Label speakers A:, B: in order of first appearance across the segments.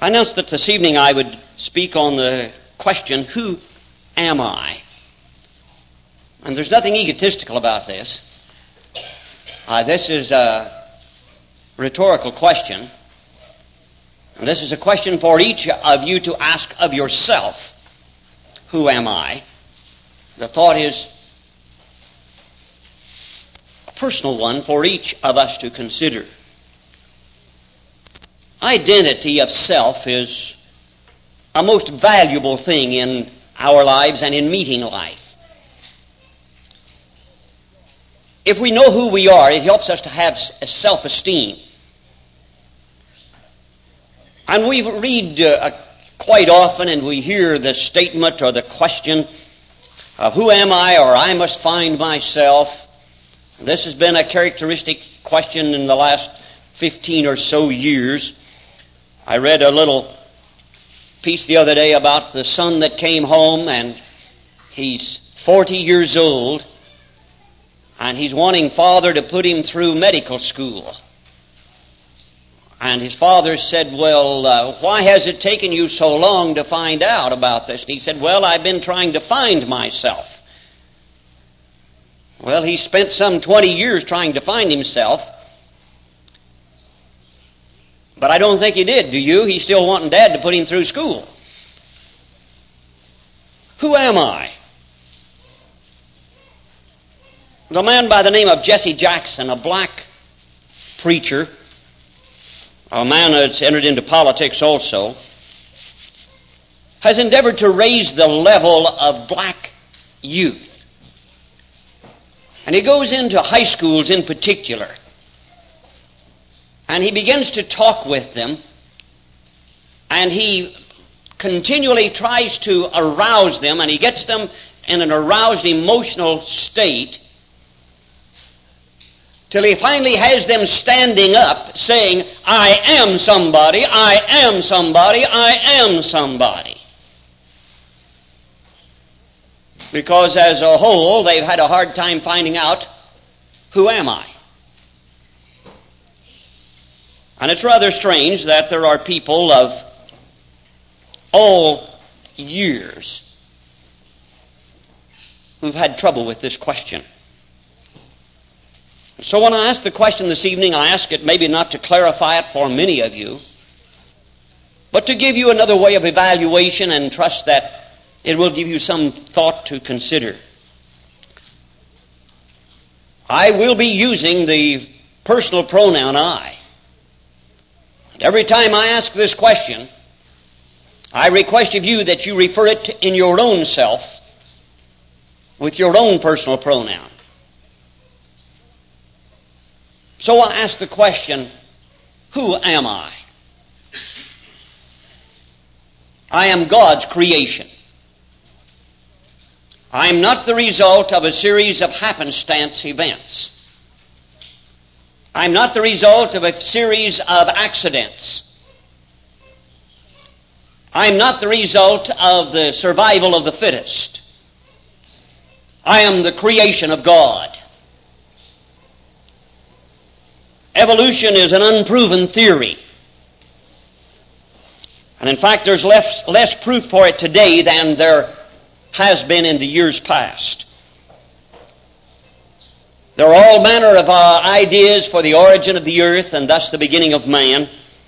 A: I announced that this evening I would speak on the question, who am I? And there's nothing egotistical about this. This is a rhetorical question. And this is a question for each of you to ask of yourself. Who am I? The thought is a personal one for each of us to consider. Identity of self is a most valuable thing in our lives and in meeting life. If we know who we are, it helps us to have a self-esteem. And we read quite often and we hear the statement or the question of who am I, or I must find myself. This has been a characteristic question in the last 15 or so years. I read a little piece the other day about the son that came home, and he's 40 years old, and he's wanting father to put him through medical school. And his father said, well, why has it taken you so long to find out about this? And he said, well, I've been trying to find myself. Well, he spent some 20 years trying to find himself. But I don't think he did, do you? He's still wanting Dad to put him through school. Who am I? The man by the name of Jesse Jackson, a black preacher, a man that's entered into politics also, has endeavored to raise the level of black youth. And he goes into high schools in particular, and he begins to talk with them, and he continually tries to arouse them, and he gets them in an aroused emotional state till he finally has them standing up saying, I am somebody, I am somebody, I am somebody. Because as a whole, they've had a hard time finding out, who am I? And it's rather strange that there are people of all years who've had trouble with this question. So when I ask the question this evening, I ask it maybe not to clarify it for many of you, but to give you another way of evaluation and trust that it will give you some thought to consider. I will be using the personal pronoun I. Every time I ask this question, I request of you that you refer it in your own self with your own personal pronoun. So I ask the question, who am I? I am God's creation. I am not the result of a series of happenstance events. I'm not the result of a series of accidents. I'm not the result of the survival of the fittest. I am the creation of God. Evolution is an unproven theory. And in fact, there's less proof for it today than there has been in the years past. There are all manner of ideas for the origin of the earth and thus the beginning of man.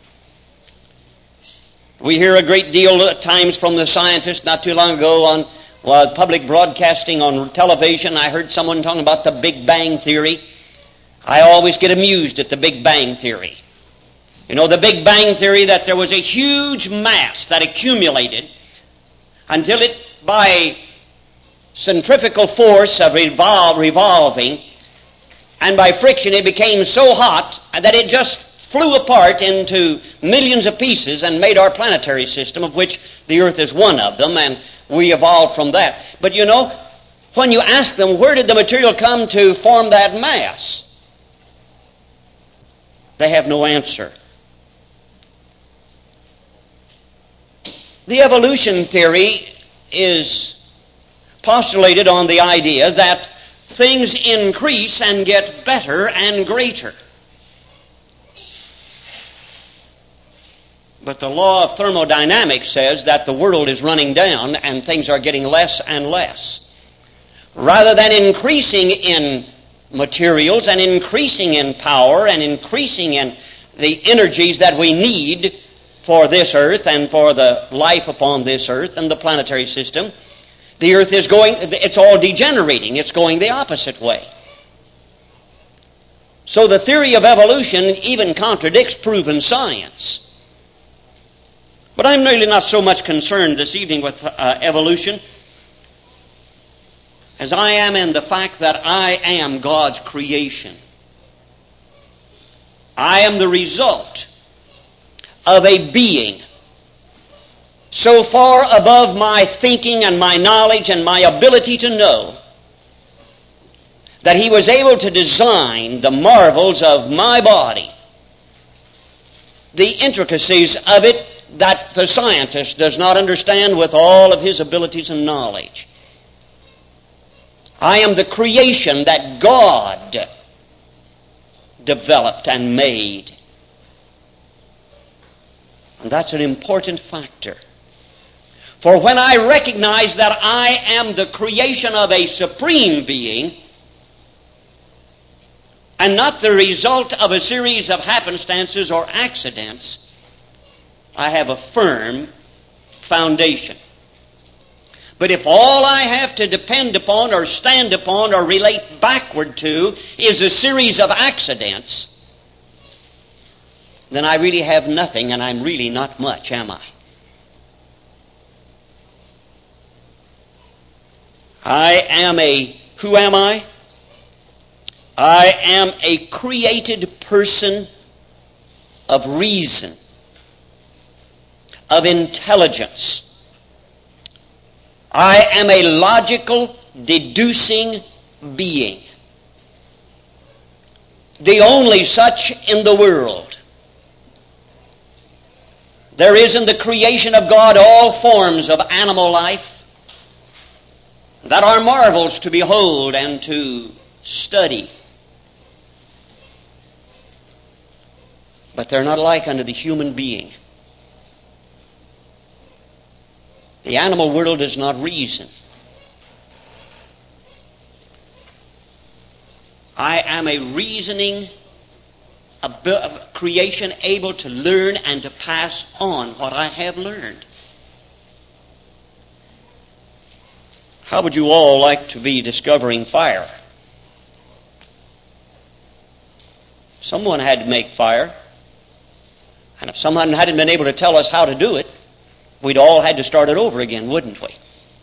A: We hear a great deal at times from the scientists. Not too long ago on public broadcasting on television, I heard someone talking about the Big Bang Theory. I always get amused at the Big Bang Theory. You know, the Big Bang Theory, that there was a huge mass that accumulated until it, by centrifugal force of revolving, and by friction it became so hot that it just flew apart into millions of pieces and made our planetary system, of which the Earth is one of them, and we evolved from that. But you know, when you ask them, where did the material come to form that mass? They have no answer. The evolution theory is postulated on the idea that things increase and get better and greater. But the law of thermodynamics says that the world is running down and things are getting less and less. Rather than increasing in materials and increasing in power and increasing in the energies that we need for this earth and for the life upon this earth and the planetary system, the earth is going, it's all degenerating. It's going the opposite way. So the theory of evolution even contradicts proven science. But I'm really not so much concerned this evening with evolution as I am in the fact that I am God's creation. I am the result of a being so far above my thinking and my knowledge and my ability to know that He was able to design the marvels of my body, the intricacies of it that the scientist does not understand with all of his abilities and knowledge. I am the creation that God developed and made. And that's an important factor. For when I recognize that I am the creation of a supreme being, and not the result of a series of happenstances or accidents, I have a firm foundation. But if all I have to depend upon or stand upon or relate backward to is a series of accidents, then I really have nothing, and I'm really not much, am I? Who am I? I am a created person of reason, of intelligence. I am a logical, deducing being. The only such in the world. There is in the creation of God all forms of animal life that are marvels to behold and to study. But they're not like unto the human being. The animal world does not reason. I am a reasoning creation able to learn and to pass on what I have learned. How would you all like to be discovering fire? Someone had to make fire. And if someone hadn't been able to tell us how to do it, we'd all had to start it over again, wouldn't we?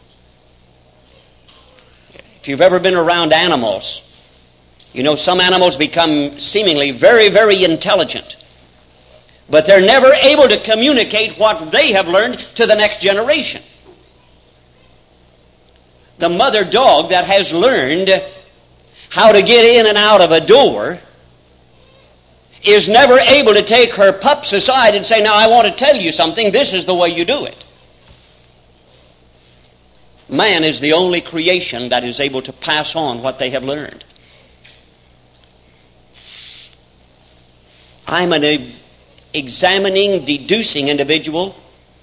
A: If you've ever been around animals, you know some animals become seemingly very, very intelligent. But they're never able to communicate what they have learned to the next generation. The mother dog that has learned how to get in and out of a door is never able to take her pups aside and say, now I want to tell you something, this is the way you do it. Man is the only creation that is able to pass on what they have learned. I'm an examining, deducing individual.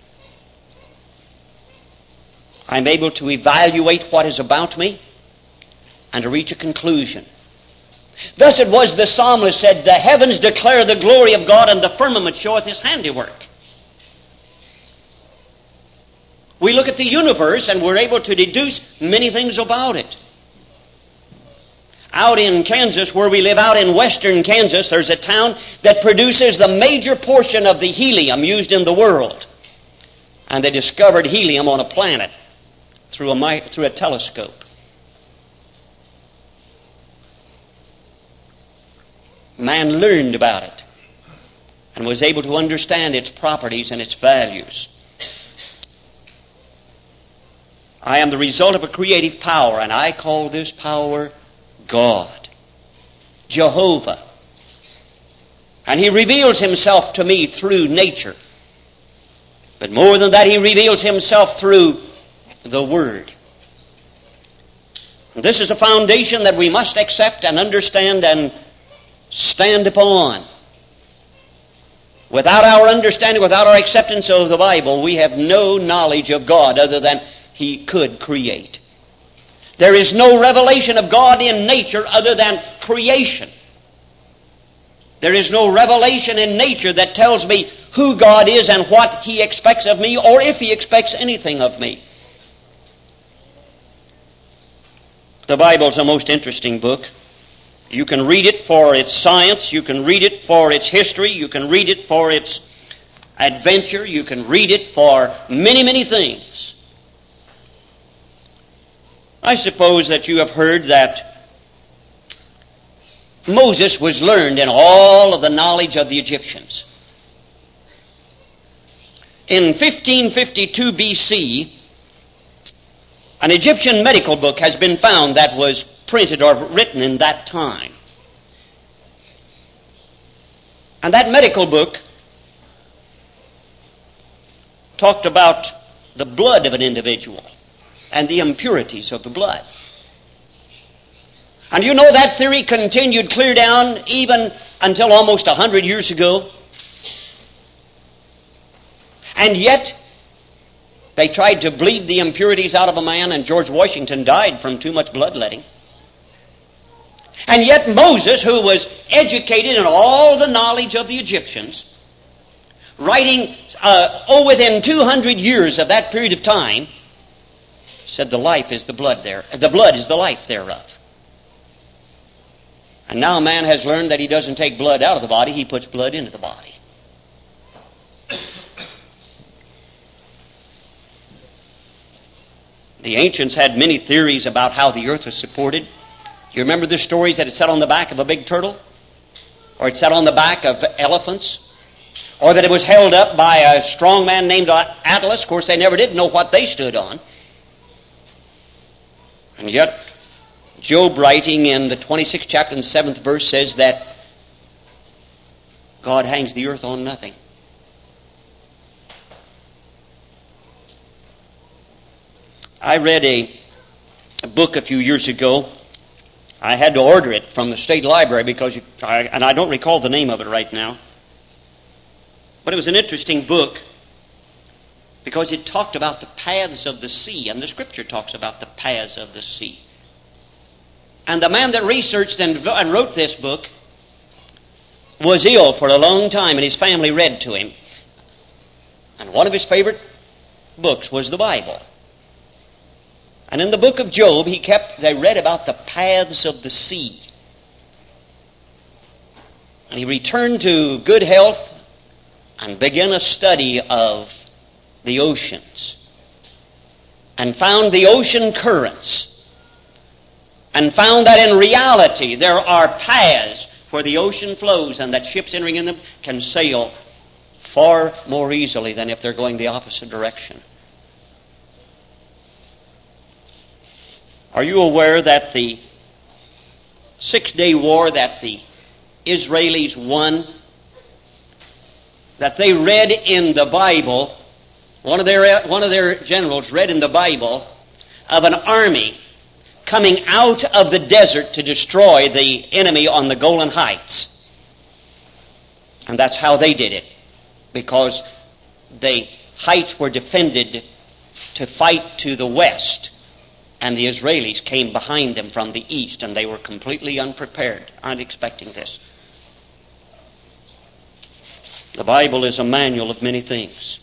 A: I'm able to evaluate what is about me and to reach a conclusion. Thus it was the psalmist said, the heavens declare the glory of God, and the firmament showeth His handiwork. We look at the universe and we're able to deduce many things about it. Out in Kansas, where we live, out in western Kansas, there's a town that produces the major portion of the helium used in the world. And they discovered helium on a planet through a telescope. Man learned about it and was able to understand its properties and its values. I am the result of a creative power, and I call this power God, Jehovah. And He reveals Himself to me through nature. But more than that, He reveals Himself through the Word. And this is a foundation that we must accept and understand and stand upon. Without our understanding, without our acceptance of the Bible, we have no knowledge of God other than He could create. There is no revelation of God in nature other than creation. There is no revelation in nature that tells me who God is and what He expects of me, or if He expects anything of me. The Bible's a most interesting book. You can read it for its science, you can read it for its history, you can read it for its adventure, you can read it for many, many things. I suppose that you have heard that Moses was learned in all of the knowledge of the Egyptians. In 1552 B.C., an Egyptian medical book has been found that was printed or written in that time. And that medical book talked about the blood of an individual and the impurities of the blood. And you know that theory continued clear down even until almost 100 years ago. And yet, they tried to bleed the impurities out of a man, and George Washington died from too much bloodletting. And yet Moses, who was educated in all the knowledge of the Egyptians, writing within 200 years of that period of time, said the life is the blood there. The blood is the life thereof. And now man has learned that he doesn't take blood out of the body, he puts blood into the body. The ancients had many theories about how the earth was supported. You remember the stories that it sat on the back of a big turtle? Or it sat on the back of elephants? Or that it was held up by a strong man named Atlas? Of course, they never did know what they stood on. And yet, Job, writing in the 26th chapter and 7th verse, says that God hangs the earth on nothing. I read a book a few years ago. I had to order it from the state library because, and I don't recall the name of it right now. But it was an interesting book because it talked about the paths of the sea, and the Scripture talks about the paths of the sea. And the man that researched and wrote this book was ill for a long time, and his family read to him. And one of his favorite books was the Bible. And in the book of Job, they read about the paths of the sea. And he returned to good health and began a study of the oceans. And found the ocean currents. And found that in reality there are paths where the ocean flows and that ships entering in them can sail far more easily than if they're going the opposite direction. Are you aware that the 6-day war that the Israelis won, that they read in the Bible, one of their generals read in the Bible of an army coming out of the desert to destroy the enemy on the Golan Heights. And that's how they did it, because the heights were defended to fight to the west. And the Israelis came behind them from the east, and they were completely unprepared, unexpecting this. The Bible is a manual of many things.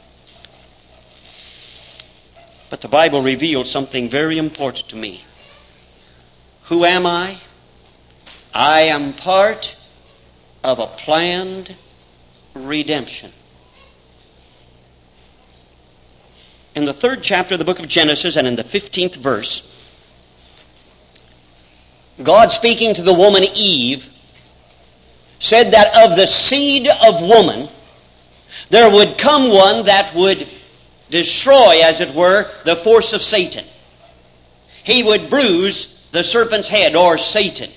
A: But the Bible reveals something very important to me. Who am I? I am part of a planned redemption. In the 3rd chapter of the book of Genesis and in the 15th verse, God, speaking to the woman Eve, said that of the seed of woman there would come one that would destroy, as it were, the force of Satan. He would bruise the serpent's head, or Satan.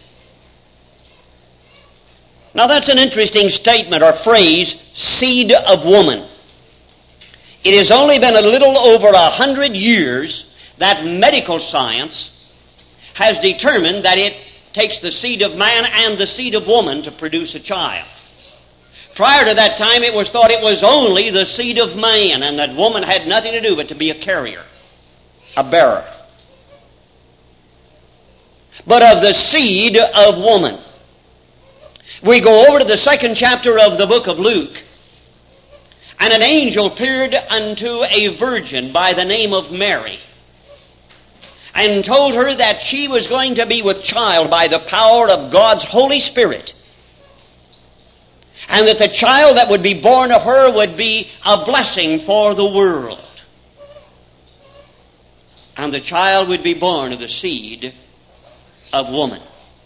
A: Now that's an interesting statement or phrase, seed of woman. It has only been a little over 100 years that medical science has determined that it takes the seed of man and the seed of woman to produce a child. Prior to that time, it was thought it was only the seed of man, and that woman had nothing to do but to be a carrier, a bearer. But of the seed of woman. We go over to the 2nd chapter of the book of Luke, and an angel appeared unto a virgin by the name of Mary, and told her that she was going to be with child by the power of God's Holy Spirit, and that the child that would be born of her would be a blessing for the world. And the child would be born of the seed of woman.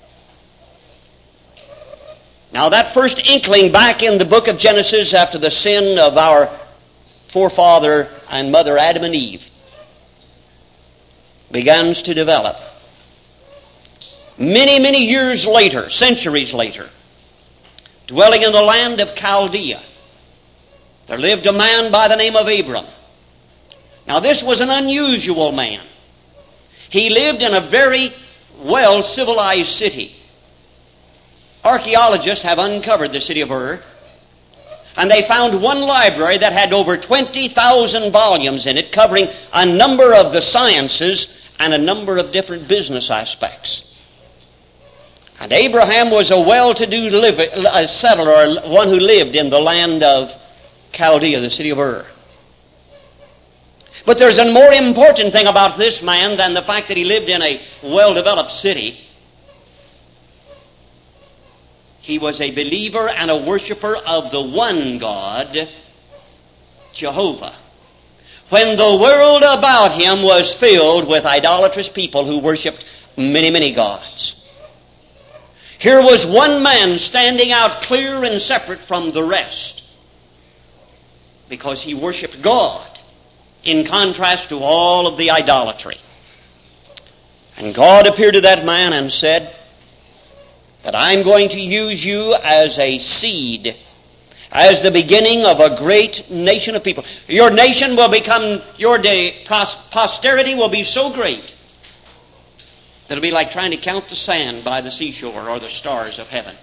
A: Now that first inkling back in the book of Genesis after the sin of our forefather and mother Adam and Eve begins to develop. Many, many years later, centuries later, dwelling in the land of Chaldea, there lived a man by the name of Abram. Now this was an unusual man. He lived in a very well-civilized city. Archaeologists have uncovered the city of Ur, and they found one library that had over 20,000 volumes in it, covering a number of the sciences and a number of different business aspects. And Abraham was a well-to-do settler, one who lived in the land of Chaldea, the city of Ur. But there's a more important thing about this man than the fact that he lived in a well-developed city. He was a believer and a worshiper of the one God, Jehovah. When the world about him was filled with idolatrous people who worshipped many, many gods, here was one man standing out clear and separate from the rest, because he worshipped God in contrast to all of the idolatry. And God appeared to that man and said that I'm going to use you as a seed, as the beginning of a great nation of people. Your nation will become, your day, posterity will be so great that it'll be like trying to count the sand by the seashore or the stars of heaven.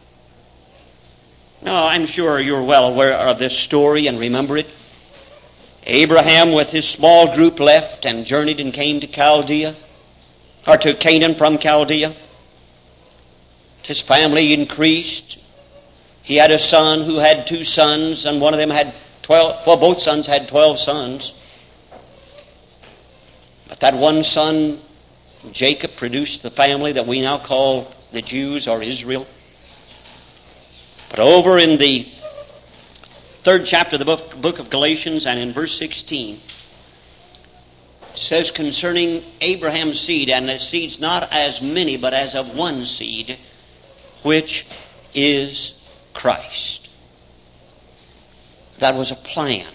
A: Now, I'm sure you're well aware of this story and remember it. Abraham with his small group left and journeyed and came to Chaldea, or to Canaan from Chaldea. His family increased. He had a son who had 2 sons, and one of them had 12, well, both sons had 12 sons. But that one son, Jacob, produced the family that we now call the Jews or Israel. But over in the 3rd chapter of the book of Galatians and in verse 16, it says concerning Abraham's seed, and the seed's not as many, but as of one seed, which is Christ. That was a plan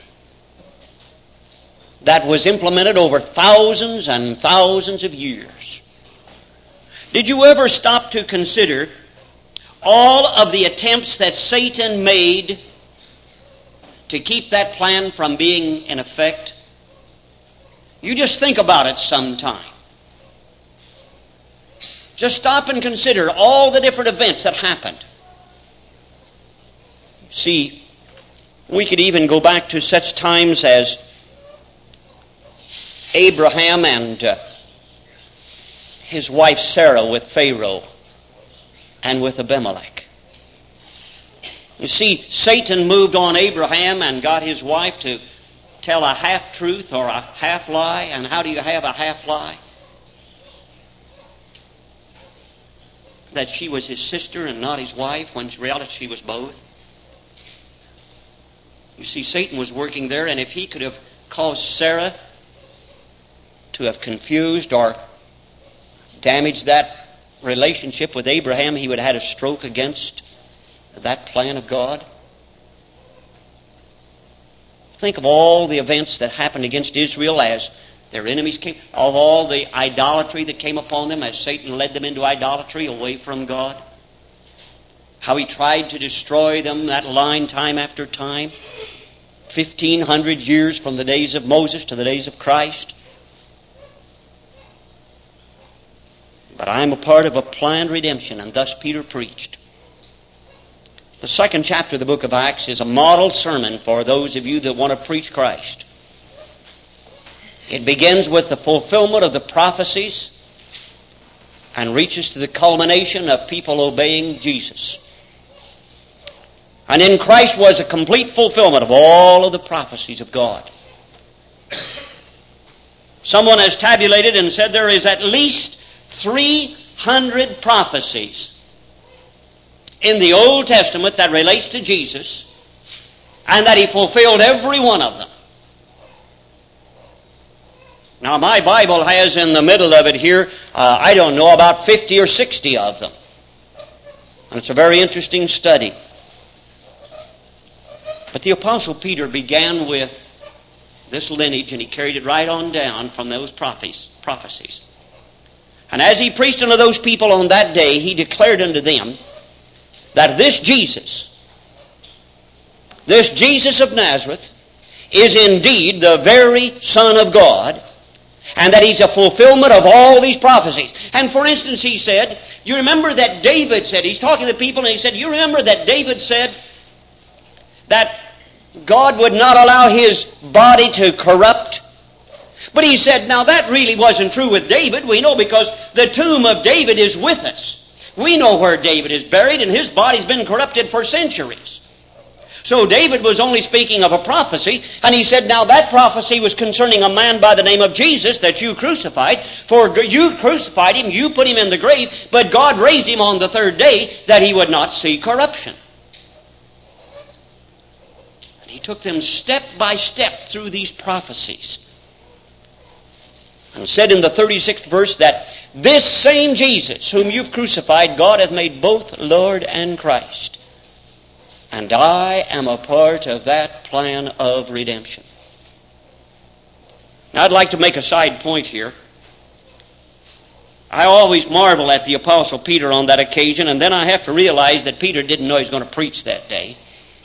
A: that was implemented over thousands and thousands of years. Did you ever stop to consider all of the attempts that Satan made to keep that plan from being in effect? You just think about it sometime. Just stop and consider all the different events that happened. See, we could even go back to such times as Abraham and his wife Sarah with Pharaoh and with Abimelech. You see, Satan moved on Abraham and got his wife to tell a half-truth or a half-lie. And how do you have a half-lie? That she was his sister and not his wife, when in reality she was both. You see, Satan was working there, and if he could have caused Sarah to have confused or damaged that relationship with Abraham, he would have had a stroke against that plan of God. Think of all the events that happened against Israel as their enemies came, of all the idolatry that came upon them as Satan led them into idolatry away from God. How he tried to destroy them, that line, time after time. 1,500 years from the days of Moses to the days of Christ. But I'm a part of a planned redemption, and thus Peter preached. The second chapter of the book of Acts is a model sermon for those of you that want to preach Christ. It begins with the fulfillment of the prophecies and reaches to the culmination of people obeying Jesus. And in Christ was a complete fulfillment of all of the prophecies of God. Someone has tabulated and said there is at least 300 prophecies in the Old Testament that relates to Jesus, and that He fulfilled every one of them. Now, my Bible has in the middle of it here, I don't know, about 50 or 60 of them. And it's a very interesting study. But the Apostle Peter began with this lineage, and he carried it right on down from those prophecies. And as he preached unto those people on that day, he declared unto them that this Jesus of Nazareth, is indeed the very Son of God, and that He's a fulfillment of all these prophecies. And for instance, he said, you remember that David said, he's talking to people, and he said, you remember that David said that God would not allow his body to corrupt? But he said, now that really wasn't true with David. We know because the tomb of David is with us. We know where David is buried, and his body's been corrupted for centuries. So David was only speaking of a prophecy, and he said, now that prophecy was concerning a man by the name of Jesus that you crucified. For you crucified Him, you put Him in the grave, but God raised Him on the third day that He would not see corruption. And he took them step by step through these prophecies, and said in the 36th verse that this same Jesus whom you've crucified, God hath made both Lord and Christ. And I am a part of that plan of redemption. Now I'd like to make a side point here. I always marvel at the Apostle Peter on that occasion, and then I have to realize that Peter didn't know he was going to preach that day.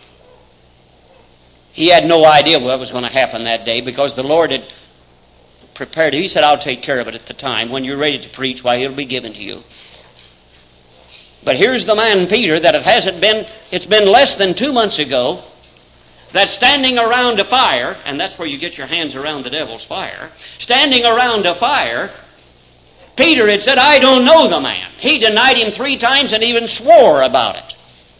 A: He had no idea what was going to happen that day because the Lord had prepared it. He said, I'll take care of it at the time. When you're ready to preach, why, it'll be given to you. But here's the man, Peter, that it's been less than 2 months ago, that's standing around a fire, and that's where you get your hands around the devil's fire, standing around a fire. Peter had said, I don't know the man. He denied Him 3 times and even swore about it.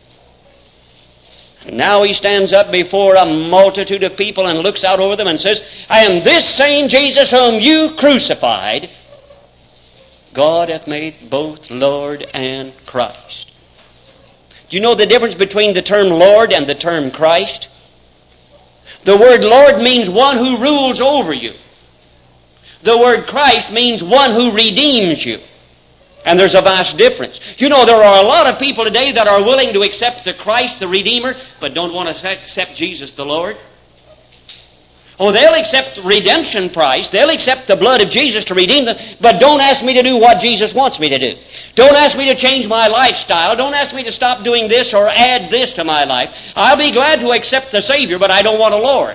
A: And now he stands up before a multitude of people and looks out over them and says, I am this same Jesus whom you crucified. God hath made both Lord and Christ. Do you know the difference between the term Lord and the term Christ? The word Lord means one who rules over you. The word Christ means one who redeems you. And there's a vast difference. You know, there are a lot of people today that are willing to accept the Christ, the Redeemer, but don't want to accept Jesus the Lord. Oh, they'll accept redemption price. They'll accept the blood of Jesus to redeem them, but don't ask me to do what Jesus wants me to do. Don't ask me to change my lifestyle. Don't ask me to stop doing this or add this to my life. I'll be glad to accept the Savior, but I don't want a Lord.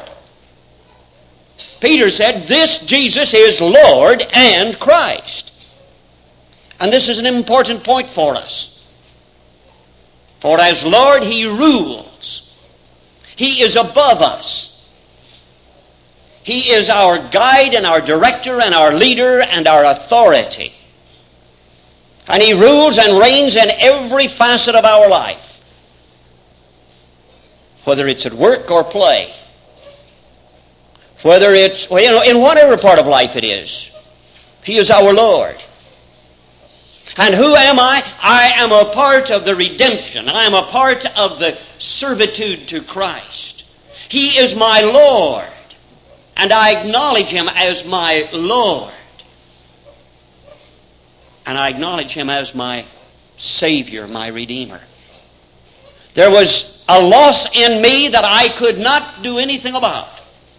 A: Peter said, this Jesus is Lord and Christ. And this is an important point for us. For as Lord, He rules. He is above us. He is our guide and our director and our leader and our authority. And He rules and reigns in every facet of our life. Whether it's at work or play. Whether it's, in whatever part of life it is. He is our Lord. And who am I? I am a part of the redemption. I am a part of the servitude to Christ. He is my Lord. And I acknowledge Him as my Lord. And I acknowledge Him as my Savior, my Redeemer. There was a loss in me that I could not do anything about.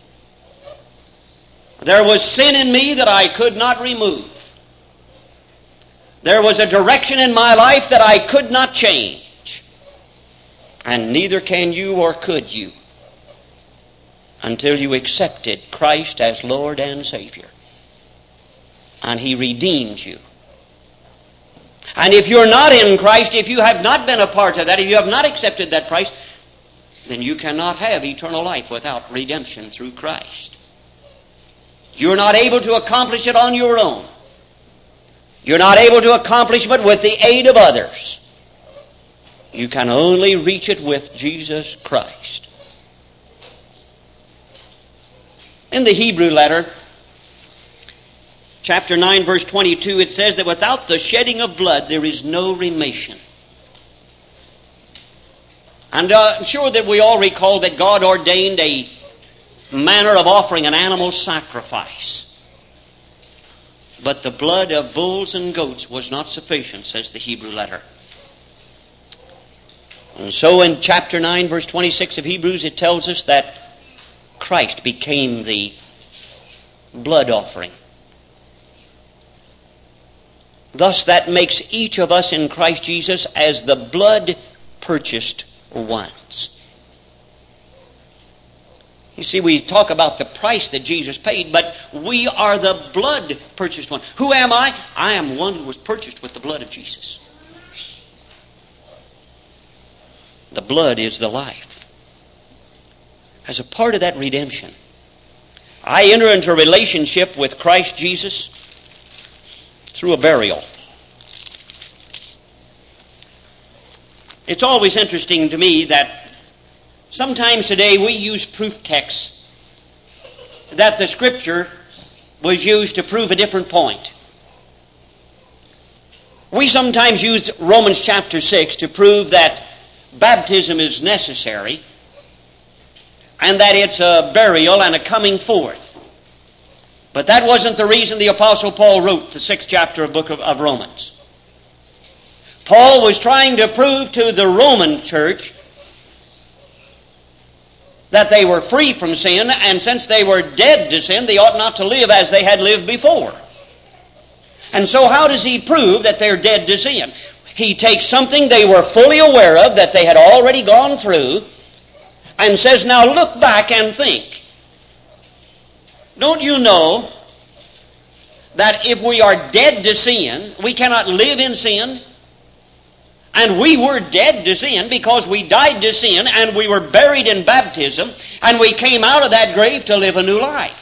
A: There was sin in me that I could not remove. There was a direction in my life that I could not change. And neither can you or could you until you accepted Christ as Lord and Savior. And He redeems you. And if you're not in Christ, if you have not been a part of that, if you have not accepted that price, then you cannot have eternal life without redemption through Christ. You're not able to accomplish it on your own. You're not able to accomplish it with the aid of others. You can only reach it with Jesus Christ. In the Hebrew letter, chapter 9, verse 22, it says that without the shedding of blood, there is no remission. And I'm sure that we all recall that God ordained a manner of offering an animal sacrifice. But the blood of bulls and goats was not sufficient, says the Hebrew letter. And so in chapter 9, verse 26 of Hebrews, it tells us that Christ became the blood offering. Thus that makes each of us in Christ Jesus as the blood-purchased ones. You see, we talk about the price that Jesus paid, but we are the blood-purchased one. Who am I? I am one who was purchased with the blood of Jesus. The blood is the life. As a part of that redemption, I enter into a relationship with Christ Jesus through a burial. It's always interesting to me that sometimes today we use proof texts that the Scripture was used to prove a different point. We sometimes use Romans chapter 6 to prove that baptism is necessary and that it's a burial and a coming forth. But that wasn't the reason the Apostle Paul wrote the 6th chapter of the book of Romans. Paul was trying to prove to the Roman church that they were free from sin, and since they were dead to sin, they ought not to live as they had lived before. And so how does he prove that they're dead to sin? He takes something they were fully aware of, that they had already gone through, and says, now look back and think. Don't you know that if we are dead to sin, we cannot live in sin? And we were dead to sin because we died to sin and we were buried in baptism and we came out of that grave to live a new life.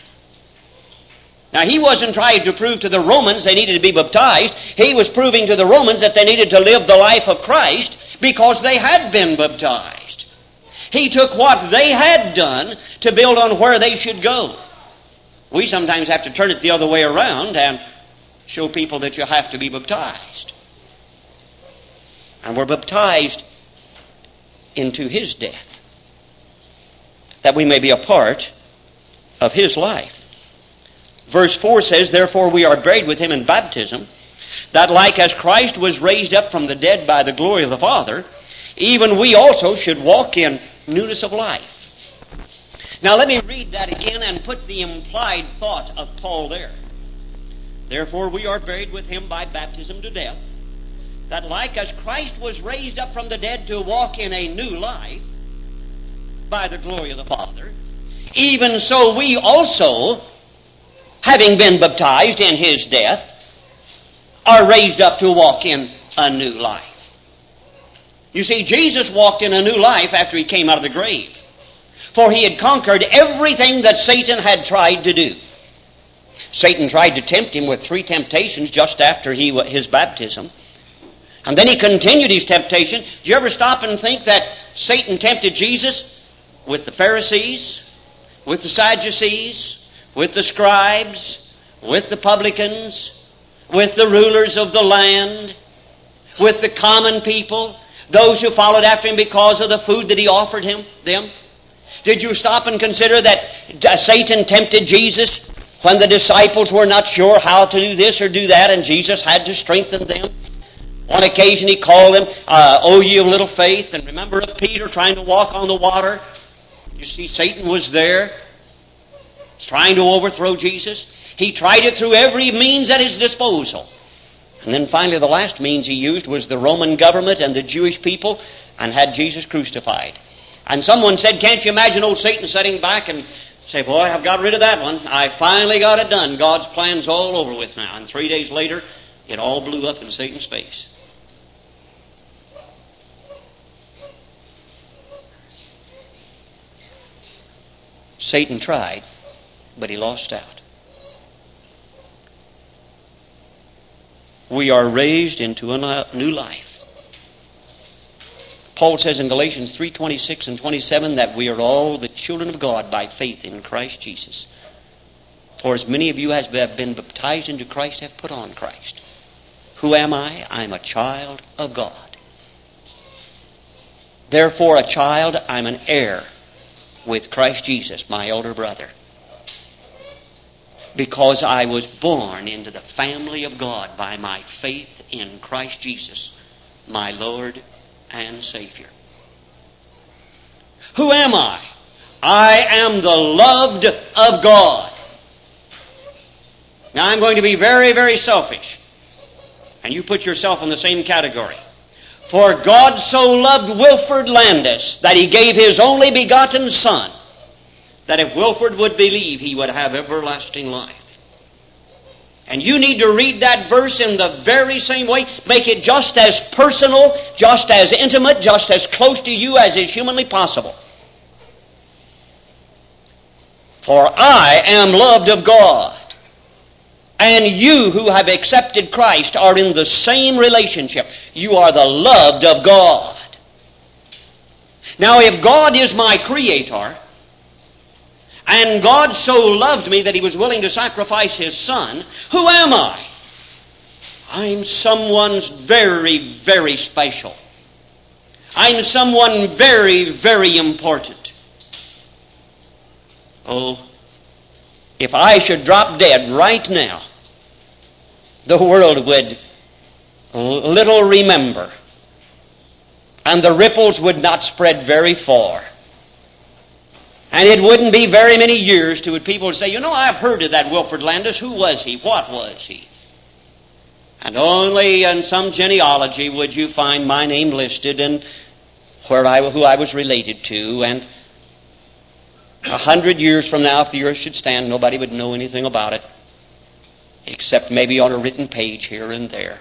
A: Now, he wasn't trying to prove to the Romans they needed to be baptized. He was proving to the Romans that they needed to live the life of Christ because they had been baptized. He took what they had done to build on where they should go. We sometimes have to turn it the other way around and show people that you have to be baptized. And we're baptized into His death, that we may be a part of His life. Verse 4 says, therefore we are buried with Him in baptism, that like as Christ was raised up from the dead by the glory of the Father, even we also should walk in newness of life. Now let me read that again and put the implied thought of Paul there. Therefore we are buried with Him by baptism to death, that like as Christ was raised up from the dead to walk in a new life by the glory of the Father, even so we also, having been baptized in His death, are raised up to walk in a new life. You see, Jesus walked in a new life after He came out of the grave, for He had conquered everything that Satan had tried to do. Satan tried to tempt Him with 3 temptations just after his baptism. And then he continued his temptation. Did you ever stop and think that Satan tempted Jesus with the Pharisees, with the Sadducees, with the scribes, with the publicans, with the rulers of the land, with the common people, those who followed after Him because of the food that He offered them? Did you stop and consider that Satan tempted Jesus when the disciples were not sure how to do this or do that, and Jesus had to strengthen them? On occasion He called them, "O ye of little faith," and remember of Peter trying to walk on the water? You see, Satan was there trying to overthrow Jesus. He tried it through every means at his disposal. And then finally the last means he used was the Roman government and the Jewish people, and had Jesus crucified. And someone said, can't you imagine old Satan sitting back and say, boy, I've got rid of that one. I finally got it done. God's plan's all over with now. And 3 days later, It all blew up in Satan's face. Satan tried, but he lost out. We are raised into a new life. Paul says in Galatians 3:26 and 27 that we are all the children of God by faith in Christ Jesus. For as many of you as have been baptized into Christ have put on Christ. Who am I? I'm a child of God. Therefore, a child, I'm an heir with Christ Jesus, my elder brother. Because I was born into the family of God by my faith in Christ Jesus, my Lord and Savior. Who am I? I am the loved of God. Now I'm going to be very, very selfish. And you put yourself in the same category. For God so loved Wilford Landis that He gave His only begotten Son, that if Wilford would believe, he would have everlasting life. And you need to read that verse in the very same way. Make it just as personal, just as intimate, just as close to you as is humanly possible. For I am loved of God. And you who have accepted Christ are in the same relationship. You are the loved of God. Now, if God is my Creator, and God so loved me that He was willing to sacrifice His Son, who am I? I'm someone's very, very special. I'm someone very, very important. Oh, if I should drop dead right now, the world would little remember, and the ripples would not spread very far. And it wouldn't be very many years to people say, you know, I've heard of that Wilford Landis. Who was he? What was he? And only in some genealogy would you find my name listed and who I was related to. And 100 years from now, if the earth should stand, nobody would know anything about it, except maybe on a written page here and there.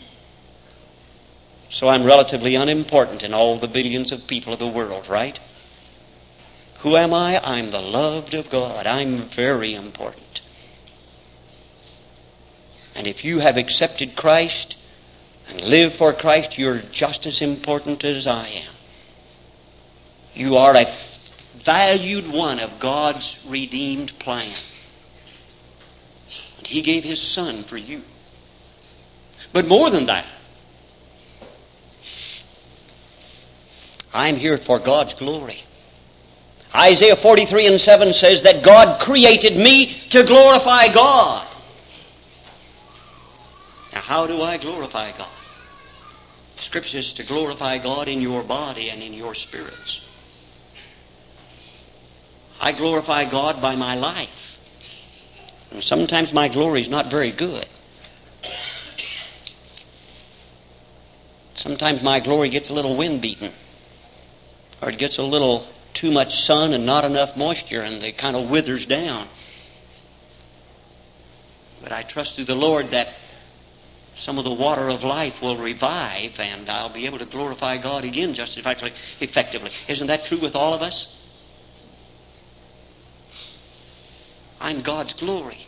A: So I'm relatively unimportant in all the billions of people of the world, right? Who am I? I'm the loved of God. I'm very important. And if you have accepted Christ and live for Christ, you're just as important as I am. You are a valued one of God's redeemed plan. And He gave His Son for you. But more than that, I'm here for God's glory. Isaiah 43 and 7 says that God created me to glorify God. Now, how do I glorify God? The Scripture says to glorify God in your body and in your spirits. I glorify God by my life. And sometimes my glory is not very good. Sometimes my glory gets a little wind beaten. Or it gets a little too much sun and not enough moisture, and it kind of withers down. But I trust through the Lord that some of the water of life will revive, and I'll be able to glorify God again just as effectively. Isn't that true with all of us? I'm God's glory.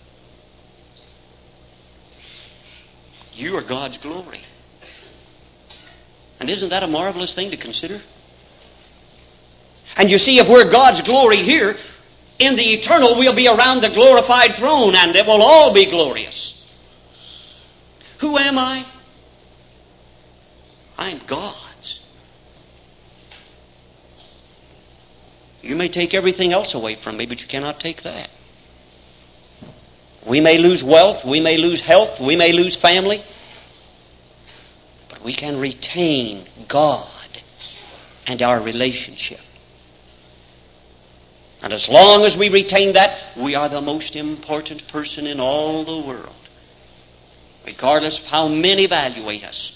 A: You are God's glory. And isn't that a marvelous thing to consider? And you see, if we're God's glory here, in the eternal we'll be around the glorified throne, and it will all be glorious. Who am I? I'm God's. You may take everything else away from me, but you cannot take that. We may lose wealth, we may lose health, we may lose family, but we can retain God and our relationship. And as long as we retain that, we are the most important person in all the world, regardless of how men evaluate us.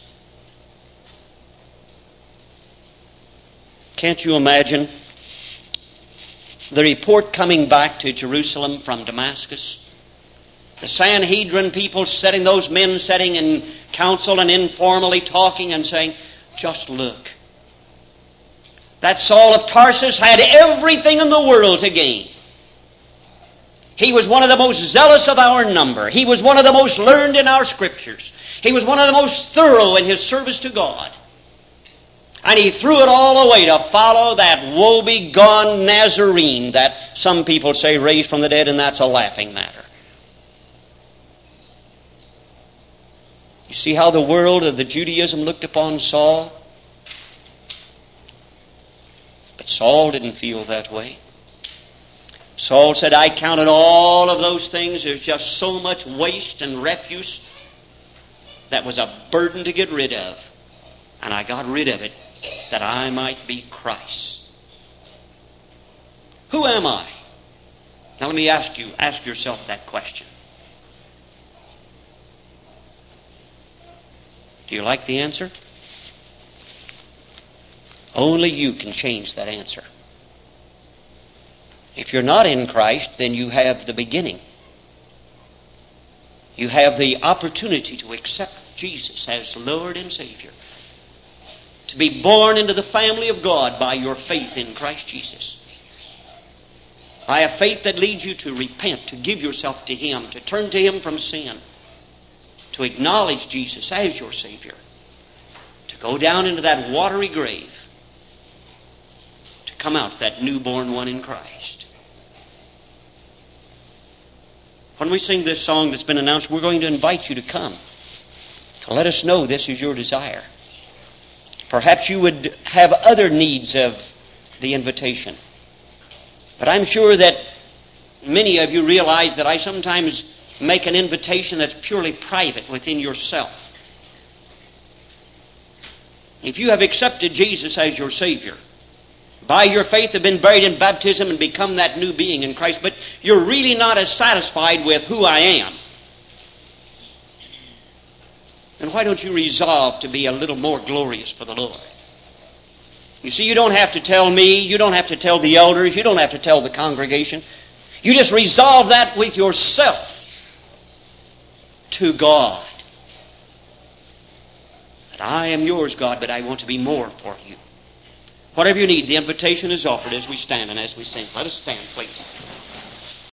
A: Can't you imagine the report coming back to Jerusalem from Damascus? The Sanhedrin people sitting, those men sitting in council and informally talking and saying, just look. That Saul of Tarsus had everything in the world to gain. He was one of the most zealous of our number. He was one of the most learned in our Scriptures. He was one of the most thorough in his service to God. And he threw it all away to follow that woe-begone Nazarene that some people say raised from the dead, and that's a laughing matter. You see how the world of the Judaism looked upon Saul? But Saul didn't feel that way. Saul said, I counted all of those things as just so much waste and refuse that was a burden to get rid of. And I got rid of it that I might be Christ. Who am I? Now let me ask yourself that question. Do you like the answer? Only you can change that answer. If you're not in Christ, then you have the beginning. You have the opportunity to accept Jesus as Lord and Savior. To be born into the family of God by your faith in Christ Jesus. By a faith that leads you to repent, to give yourself to Him, to turn to Him from sin, to acknowledge Jesus as your Savior, to go down into that watery grave, to come out that newborn one in Christ. When we sing this song that's been announced, we're going to invite you to come, to let us know this is your desire. Perhaps you would have other needs of the invitation. But I'm sure that many of you realize that I sometimes make an invitation that's purely private within yourself. If you have accepted Jesus as your Savior, by your faith have been buried in baptism and become that new being in Christ, but you're really not as satisfied with who I am, then why don't you resolve to be a little more glorious for the Lord? You see, you don't have to tell me, you don't have to tell the elders, you don't have to tell the congregation. You just resolve that with yourself to God. That I am yours, God, but I want to be more for you. Whatever you need, the invitation is offered as we stand and as we sing. Let us stand, please.